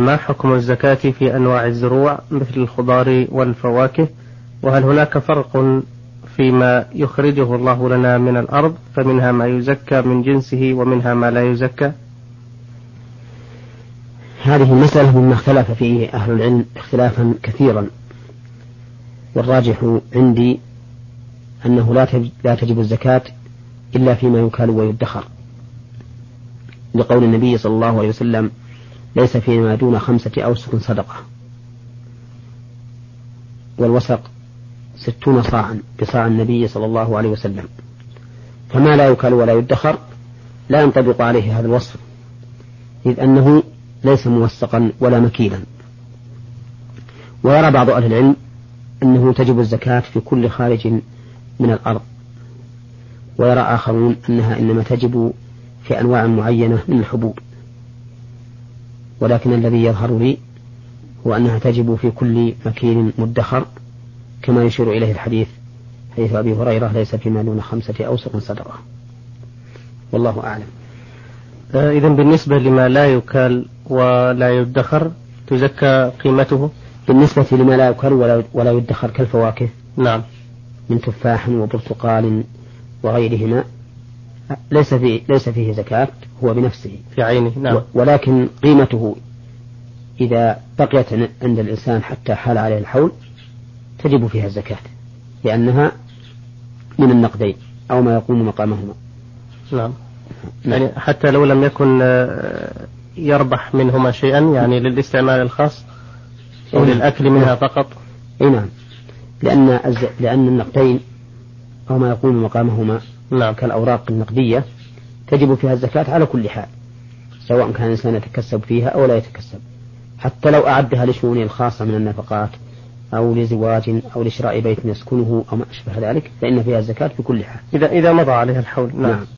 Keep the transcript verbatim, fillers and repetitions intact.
ما حكم الزكاة في أنواع الزروع مثل الخضار والفواكه؟ وهل هناك فرق فيما يخرجه الله لنا من الأرض فمنها ما يزكى من جنسه ومنها ما لا يزكى؟ هذه المسألة مما اختلف فيه أهل العلم اختلافا كثيرا، والراجح عندي أنه لا تجب الزكاة إلا فيما يكال ويدخر، لقول النبي صلى الله عليه وسلم: ليس فيما دون خمسة أوسق صدقة. والوسق ستون صاعا بصاع النبي صلى الله عليه وسلم، فما لا يكال ولا يدخر لا ينطبق عليه هذا الوصف، إذ أنه ليس موسقا ولا مكيلا. ويرى بعض أهل العلم أنه تجب الزكاة في كل خارج من الأرض، ويرى آخرون أنها إنما تجب في أنواع معينة من الحبوب، ولكن الذي يظهر لي هو أنها تجب في كل مكين مدخر، كما يشير إليه الحديث حديث أبي هريرة: ليس فيما دون خمسة أوسق صدقة. والله أعلم. إذن بالنسبة لما لا يكال ولا يدخر تزكى قيمته؟ بالنسبة لما لا يكال ولا يدخر كالفواكه، نعم، من تفاح وبرتقال وغيرهما، ليس فيه, ليس فيه زكاة، هو بنفسه في عينه. نعم. ولكن قيمته إذا بقيت عند الإنسان حتى حال عليه الحول تجب فيها الزكاة، لأنها من النقدين أو ما يقوم مقامهما. نعم. يعني حتى لو لم يكن يربح منهما شيئا، يعني للاستعمال الخاص أو إيه للأكل منها فقط. إيه نعم، لأن لأن النقدين أو ما يقوم مقامهما نعم كالأوراق النقدية تجب فيها الزكاة على كل حال، سواء كان الإنسان يتكسب فيها أو لا يتكسب، حتى لو أعدها لشؤونه الخاصة من النفقات أو لزواج أو لشراء بيت يسكنه أو ما أشبه ذلك، فإن فيها الزكاة في كل حال إذا إذا مضى عليها الحول. نعم. نعم.